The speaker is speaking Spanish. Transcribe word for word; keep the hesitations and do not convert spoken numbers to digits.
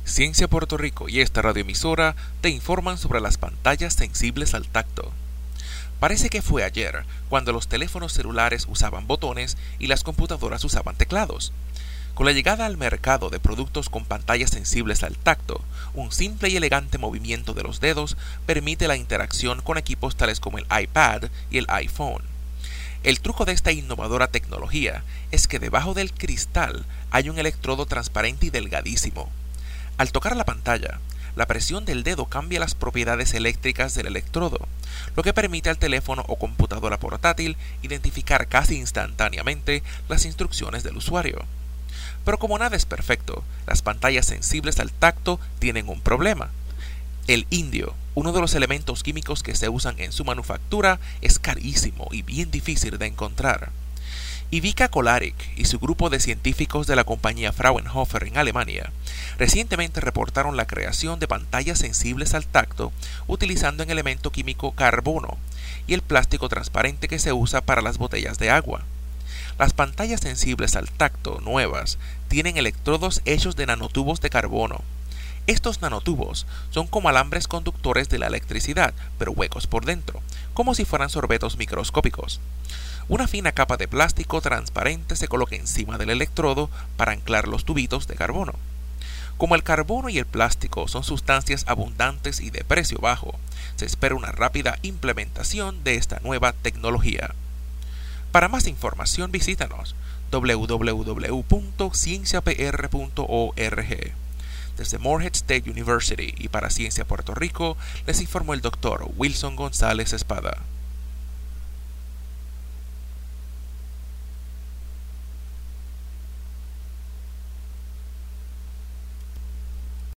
Ciencia Puerto Rico y esta radioemisora te informan sobre las pantallas sensibles al tacto. Parece que fue ayer cuando los teléfonos celulares usaban botones y las computadoras usaban teclados. Con la llegada al mercado de productos con pantallas sensibles al tacto, un simple y elegante movimiento de los dedos permite la interacción con equipos tales como el iPad y el iPhone. El truco de esta innovadora tecnología es que debajo del cristal hay un electrodo transparente y delgadísimo. Al tocar la pantalla, la presión del dedo cambia las propiedades eléctricas del electrodo, lo que permite al teléfono o computadora portátil identificar casi instantáneamente las instrucciones del usuario. Pero como nada es perfecto, las pantallas sensibles al tacto tienen un problema. El indio, uno de los elementos químicos que se usan en su manufactura, es carísimo y bien difícil de encontrar. Ivica Kolarik y su grupo de científicos de la compañía Fraunhofer en Alemania recientemente reportaron la creación de pantallas sensibles al tacto utilizando el elemento químico carbono y el plástico transparente que se usa para las botellas de agua. Las pantallas sensibles al tacto nuevas tienen electrodos hechos de nanotubos de carbono. Estos nanotubos son como alambres conductores de la electricidad, pero huecos por dentro, como si fueran sorbetos microscópicos. Una fina capa de plástico transparente se coloca encima del electrodo para anclar los tubitos de carbono. Como el carbono y el plástico son sustancias abundantes y de precio bajo, se espera una rápida implementación de esta nueva tecnología. Para más información visítanos doble u doble u doble u punto ciencia p r punto org. Desde Morehead State University y para Ciencia Puerto Rico les informó el doctor Wilson González Espada.